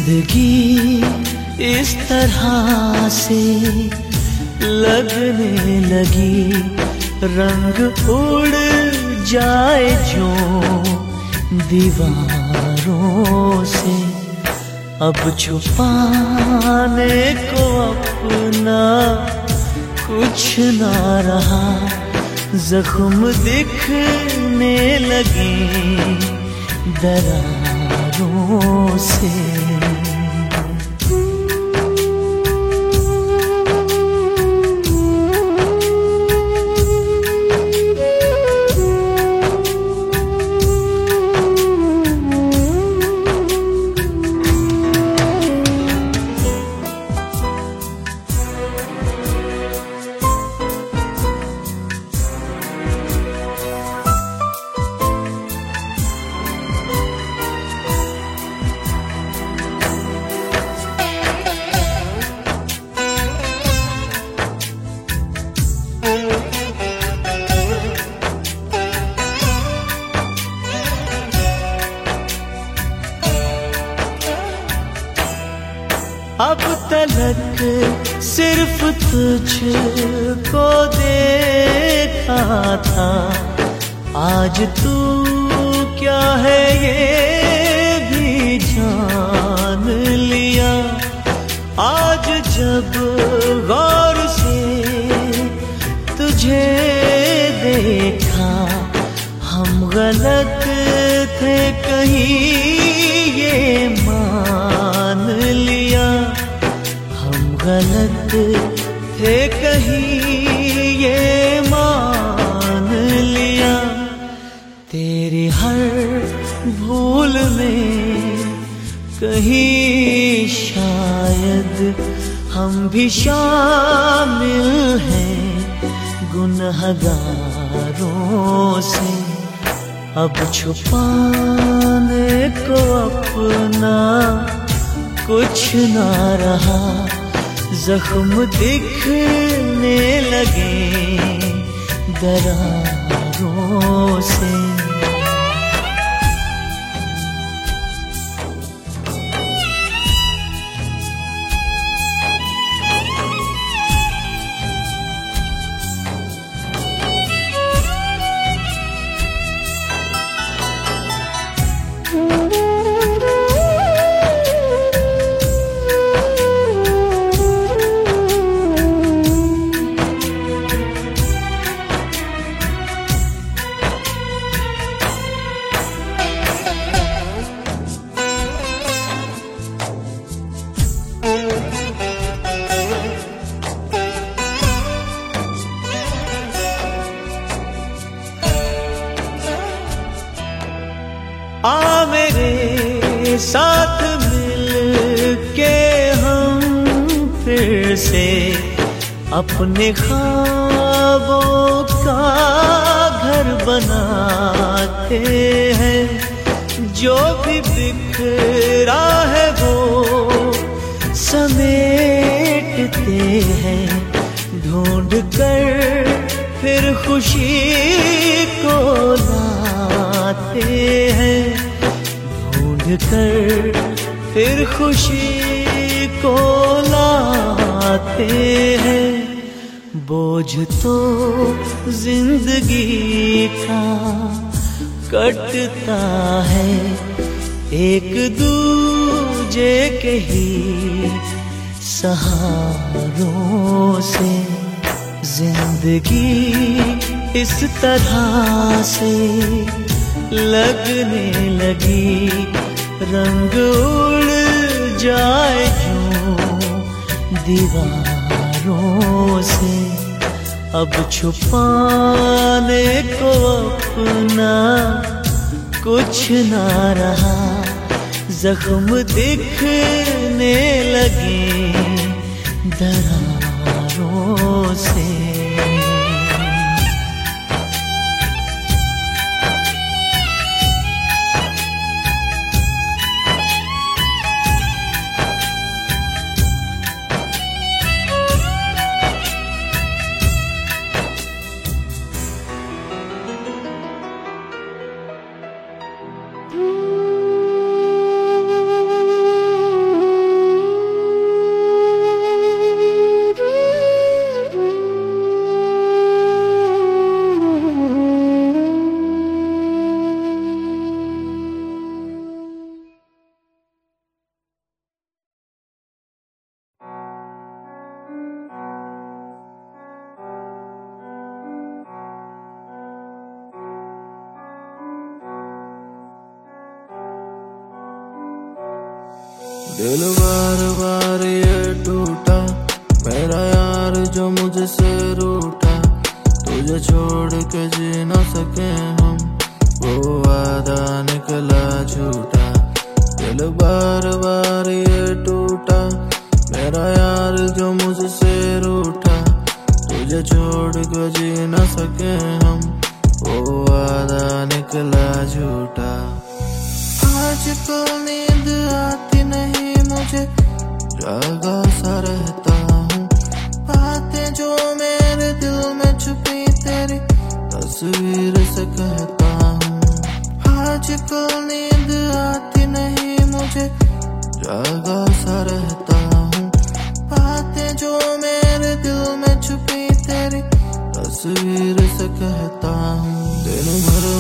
जिंदगी इस तरह से लगने लगी, रंग उड़ जाए जो दीवारों से। अब छुपाने को अपना कुछ ना रहा, जख्म दिखने लगे दरारों से। अब तलक सिर्फ तुझको देखा था, आज तू क्या है ये भी जान लिया। आज जब गौर से तुझे देखा, हम गलत थे कहीं ये मान लिया। हम गलत थे कहीं ये मान लिया। तेरी हर भूल में कहीं शायद हम भी शामिल हैं गुनहगारों से। अब छुपाने को अपना कुछ ना रहा, जख्म दिखने लगे दरारों से। आ मेरे साथ मिल के हम फिर से अपने ख्वाबों का घर बनाते हैं। जो भी बिखरा है वो समेटते हैं, ढूंढ कर फिर खुशी को लाते हैं। ढूंढ कर फिर खुशी को लाते हैं। बोझ तो जिंदगी का कटता है, एक दूजे के ही सहारों से। जिंदगी इस तरह से लगने लगी, रंग उड़ जाए जो दीवारों से। अब छुपाने को अपना कुछ ना रहा, जख्म दिखने लगे दरारों से। दिल बार बार ये टूटा, मेरा यार जो मुझसे रूठा। तुझे छोड़ के जी न सके हम, वो वादा निकला झूठा। दिल बार बार ये टूटा, मेरा यार जो मुझसे रूठा। तुझे छोड़ के जी न सके हम, वो वादा निकला झूठा। आजकल नींद आती नहीं मुझे, जागा